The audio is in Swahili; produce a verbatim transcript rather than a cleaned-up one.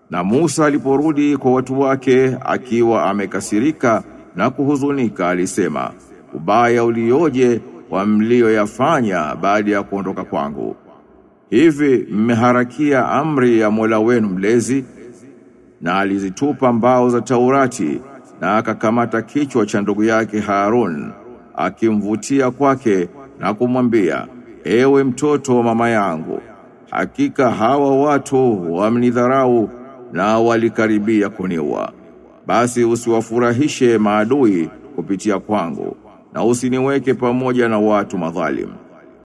Na Musa aliporudi kwa watu wake akiwa amekasirika na kuhuzunika, alisema, ubaya ulioje wa mlioyafanya baada ya kuondoka kwangu. Hivi mmeharakia amri ya Mola wenu mlezi? Na alizitupa mbao za Taurati na akakamata kichwa cha ndugu yake Harun akimvutia kwake na kumwambia, ewe mtoto wa mama yangu, hakika hawa watu wamnidharau na walikaribia kuniua. Basi usiwafurahishe maadui kupitia kwangu na usiniweke pamoja na watu madhalim.